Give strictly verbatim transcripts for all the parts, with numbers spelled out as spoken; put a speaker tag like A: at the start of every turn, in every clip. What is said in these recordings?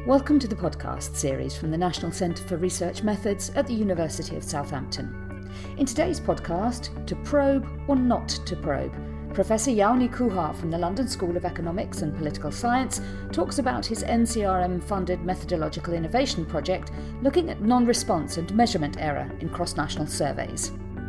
A: Welcome to the podcast series from the National Centre for Research Methods at the University of Southampton. In today's podcast, To Probe or Not to Probe, Professor Jouni Kuha from the London School of Economics and Political Science talks about his N C R M-funded methodological innovation project looking at non-response and measurement error in cross-national surveys.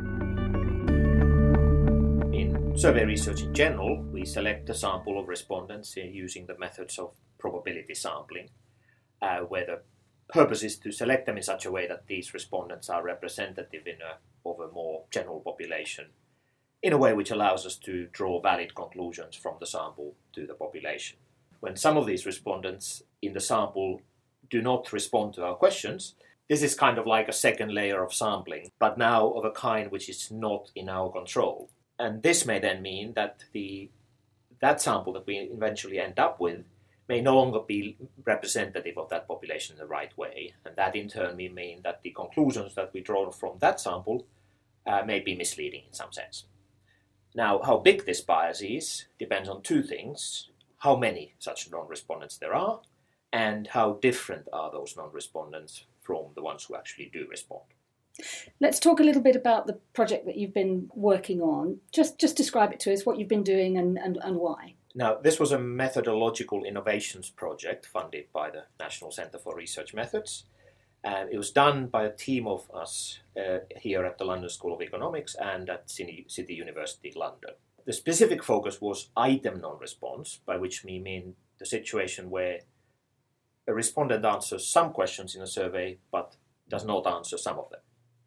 B: In survey research in general, we select a sample of respondents using the methods of probability sampling, uh, where the purpose is to select them in such a way that these respondents are representative in a, of a more general population, in a way which allows us to draw valid conclusions from the sample to the population. When some of these respondents in the sample do not respond to our questions, this is kind of like a second layer of sampling, but now of a kind which is not in our control. And this may then mean that the that sample that we eventually end up with may no longer be representative of that population in the right way. And that in turn may mean that the conclusions that we draw from that sample uh, may be misleading in some sense. Now, how big this bias is depends on two things: how many such non-respondents there are, and how different are those non-respondents from the ones who actually do respond.
A: Let's talk a little bit about the project that you've been working on. Just just describe it to us, what you've been doing and, and, and why.
B: Now, this was a methodological innovations project funded by the National Centre for Research Methods. And it was done by a team of us uh, here at the London School of Economics and at City University London. The specific focus was item non-response, by which we mean the situation where a respondent answers some questions in a survey but does not answer some of them.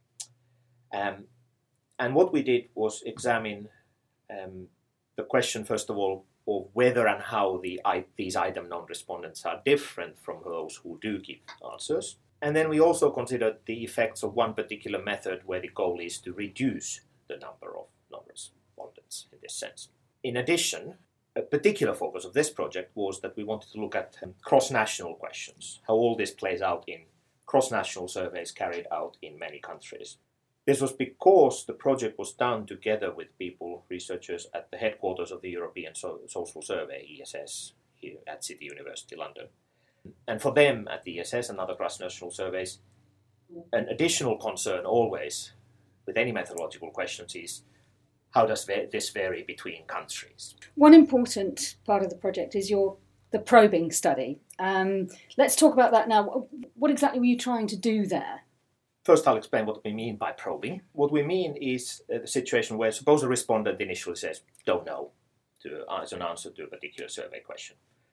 B: Um, and what we did was examine um, the question, first of all, of whether and how the, these item non-respondents are different from those who do give answers. And then we also considered the effects of one particular method where the goal is to reduce the number of non-respondents in this sense. In addition, a particular focus of this project was that we wanted to look at um, cross-national questions, how all this plays out in cross-national surveys carried out in many countries. This was because the project was done together with people, researchers at the headquarters of the European so- Social Survey, E S S, here at City University London. And for them at the E S S and other cross-national surveys, an additional concern always with any methodological questions is how does this vary between countries? One important part of the project is your the probing study. Um, let's talk about that now. What exactly were you trying to do there? First, I'll explain what we mean by probing. What we mean is uh, the situation where suppose a respondent initially says, don't know, to, as an answer to a particular survey question.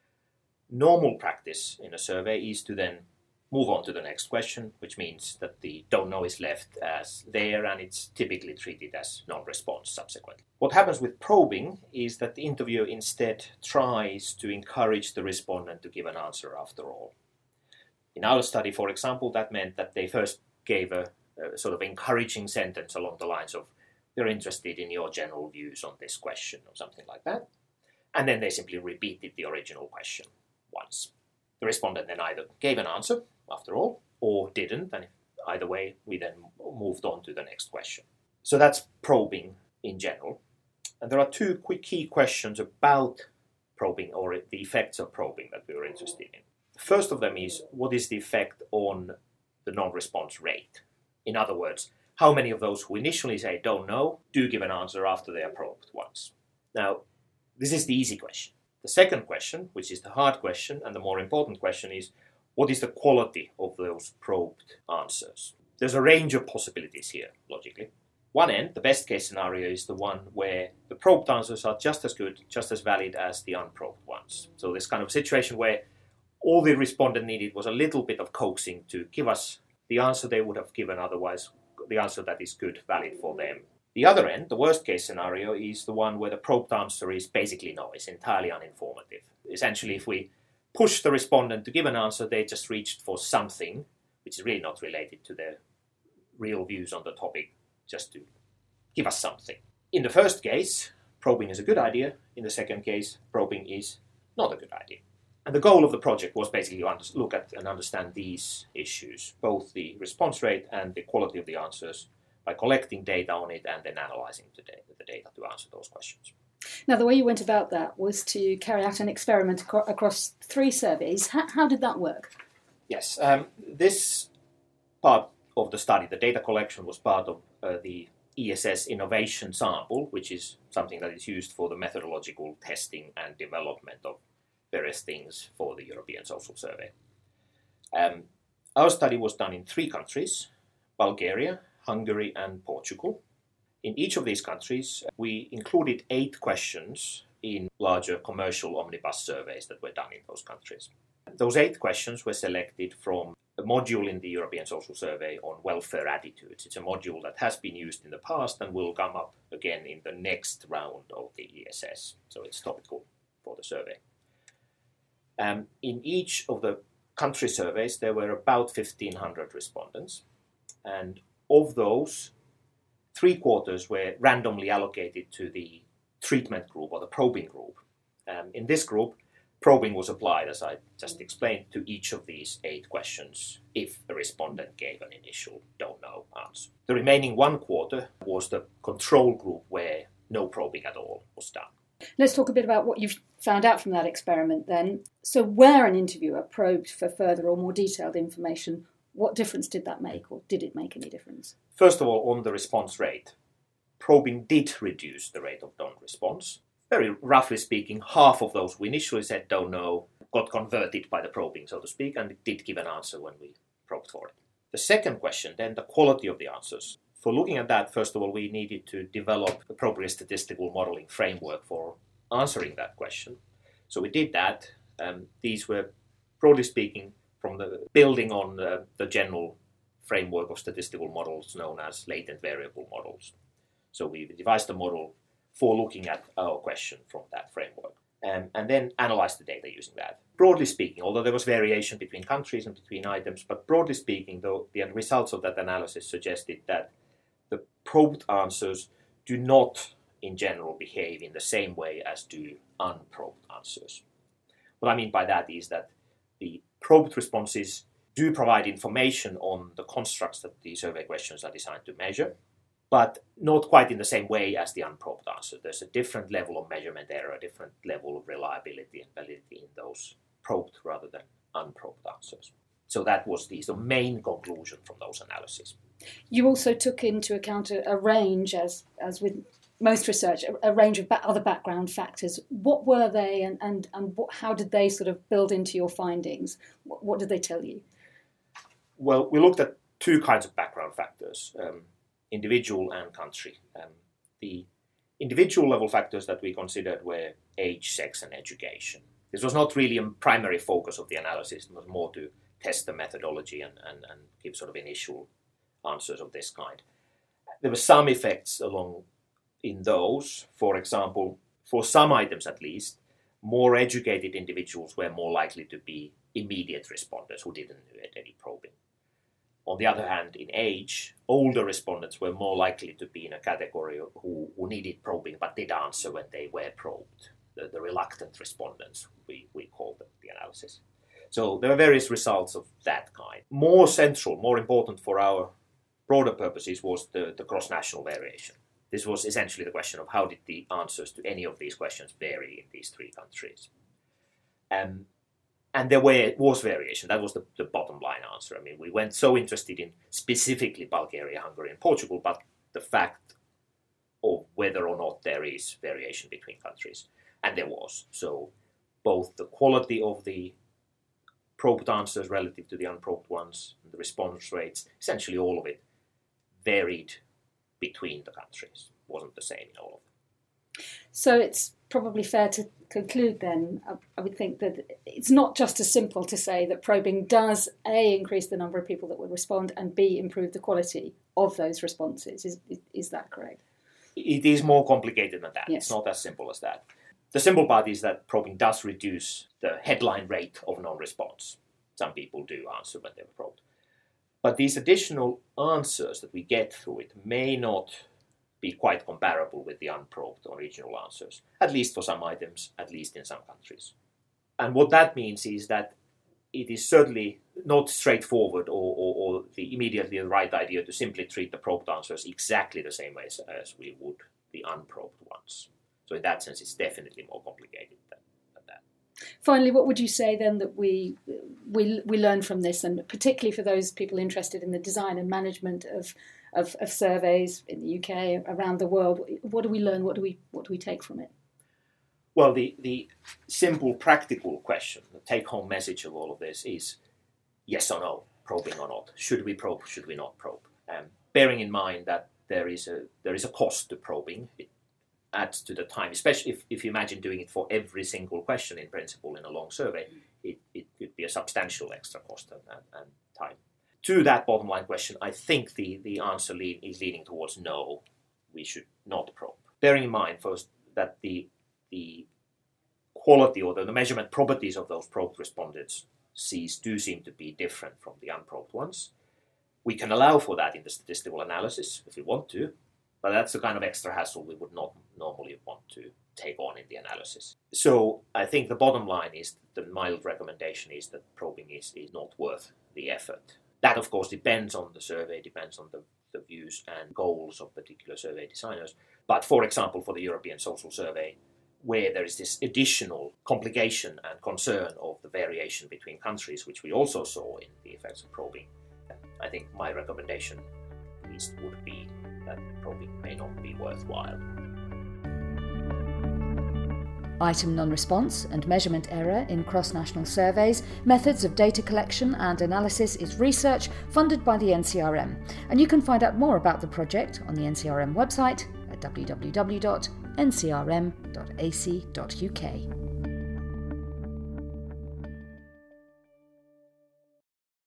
B: Normal practice in a survey is to then move on to the next question, which means that the don't know is left as there and it's typically treated as non-response subsequently. What happens with probing is that the interviewer instead tries to encourage the respondent to give an answer after all. In our study, for example, that meant that they first gave a, a sort of encouraging sentence along the lines of, we're interested in your general views on this question or something like that. And then they simply repeated the original question once. The respondent then either gave an answer, after all, or didn't, and either way, we then moved on to the next question. So that's probing in general. And there are two quick key questions about probing, or the effects of probing, that we were interested in. The first of them is, what is the effect on the non-response rate? In other words, how many of those who initially say don't know do give an answer after they are probed once? Now, this is the easy question. The second question, which is the hard question and the more important question, is what is the quality of those probed answers? There's a range of possibilities here, logically. One end, the best case scenario, is the one where the probed answers are just as good, just as valid as the unprobed ones. So this kind of situation where all the respondent needed was a little bit of coaxing to give us the answer they would have given otherwise, the answer that is good, valid for them. The other end, the worst case scenario, is the one where the probed answer is basically noise, entirely uninformative. Essentially, if we push the respondent to give an answer, they just reached for something which is really not related to their real views on the topic, just to give us something. In the first case, probing is a good idea. In the second case, probing is not a good idea. And the goal of the project was basically to look at and understand these issues, both the response rate and the quality of the answers, by collecting data on it and then analysing the data, the data to answer those questions.
A: Now, the way you went about that was to carry out an experiment acro- across three surveys. How, how did that work?
B: Yes, um, this part of the study, the data collection, was part of uh, the E S S innovation sample, which is something that is used for the methodological testing and development of various things for the European Social Survey. Um, our study was done in three countries, Bulgaria, Hungary and Portugal. In each of these countries, we included eight questions in larger commercial omnibus surveys that were done in those countries. Those eight questions were selected from a module in the European Social Survey on welfare attitudes. It's a module that has been used in the past and will come up again in the next round of the E S S. So it's topical for the survey. Um, in each of the country surveys, there were about fifteen hundred respondents. And of those, three quarters were randomly allocated to the treatment group or the probing group. Um, in this group, probing was applied, as I just explained, to each of these eight questions if a respondent gave an initial don't know answer. The remaining one quarter was the control group where no probing at all was done.
A: Let's talk a bit about what you've found out from that experiment then. So where an interviewer probed for further or more detailed information, what difference did that make, or did it make any difference?
B: First of all, on the response rate, probing did reduce the rate of non-response. Very roughly speaking, half of those who initially said don't know got converted by the probing, so to speak, and it did give an answer when we probed for it. The second question, then, the quality of the answers. For looking at that, first of all, we needed to develop appropriate statistical modeling framework for answering that question. So we did that. Um, these were, broadly speaking, from the building on uh, the general framework of statistical models known as latent variable models. So we devised a model for looking at our question from that framework, um, and then analyzed the data using that. Broadly speaking, although there was variation between countries and between items, but broadly speaking, though, the results of that analysis suggested that the probed answers do not, in general, behave in the same way as do unprobed answers. What I mean by that is that the probed responses do provide information on the constructs that the survey questions are designed to measure, but not quite in the same way as the unprobed answer. There's a different level of measurement error, a different level of reliability and validity in those probed rather than unprobed answers. So that was the, the main conclusion from those analyses.
A: You also took into account a, a range, as as with most research, a, a range of ba- other background factors. What were they, and, and, and what, how did they sort of build into your findings? What, what did they tell you?
B: Well, we looked at two kinds of background factors. Um, individual and country. Um, the individual level factors that we considered were age, sex, and education. This was not really a primary focus of the analysis. It was more to test the methodology and, and, and give sort of initial answers of this kind. There were some effects along in those. For example, for some items at least, more educated individuals were more likely to be immediate responders who didn't need any probing. On the other hand, in age, older respondents were more likely to be in a category who, who needed probing but did answer when they were probed. The, the reluctant respondents, we, we called them, the analysis. So there are various results of that kind. More central, more important for our broader purposes was the, the cross-national variation. This was essentially the question of how did the answers to any of these questions vary in these three countries. Um, And there were, was variation. That was the, the bottom line answer. I mean, we weren't so interested in specifically Bulgaria, Hungary, and Portugal, but the fact of whether or not there is variation between countries. And there was. So both the quality of the probed answers relative to the unprobed ones, and the response rates, essentially all of it varied between the countries. It wasn't the same in all of them.
A: So it's probably fair to conclude then, I would think, that it's not just as simple to say that probing does A, increase the number of people that will respond, and B, improve the quality of those responses. Is is that correct?
B: It is more complicated than that.
A: Yes.
B: It's not as simple as that. The simple part is that probing does reduce the headline rate of non-response. Some people do answer when they're probed. But these additional answers that we get through it may not be quite comparable with the unprobed original answers, at least for some items, at least in some countries. And what that means is that it is certainly not straightforward or, or, or the immediately the right idea to simply treat the probed answers exactly the same way as, as we would the unprobed ones. So in that sense, it's definitely more complicated than, than that.
A: Finally, what would you say then that we we we learn from this, and particularly for those people interested in the design and management of, of, of surveys in the U K, around the world, what do we learn? What do we what do we take from it?
B: Well, the, the simple practical question, the take-home message of all of this is yes or no, probing or not. Should we probe? Should we not probe? Um, bearing in mind that there is a there is a cost to probing. It adds to the time, especially if, if you imagine doing it for every single question in principle in a long survey, it, it could be a substantial extra cost and, and, and time. To that bottom line question, I think the, the answer lead, is leaning towards no, we should not probe. Bearing in mind first that the the quality or the, the measurement properties of those probed respondents do seem to be different from the unprobed ones. We can allow for that in the statistical analysis if we want to, but that's the kind of extra hassle we would not normally want to take on in the analysis. So I think the bottom line is, the mild recommendation is that probing is, is not worth the effort. That, of course, depends on the survey, depends on the, the views and goals of particular survey designers. But for example, for the European Social Survey, where there is this additional complication and concern of the variation between countries, which we also saw in the effects of probing, I think my recommendation at least would be that probing may not be worthwhile.
A: Item non-response and measurement error in cross-national surveys, methods of data collection and analysis is research funded by the N C R M, and you can find out more about the project on the N C R M website at w w w dot n c r m dot a c dot u k.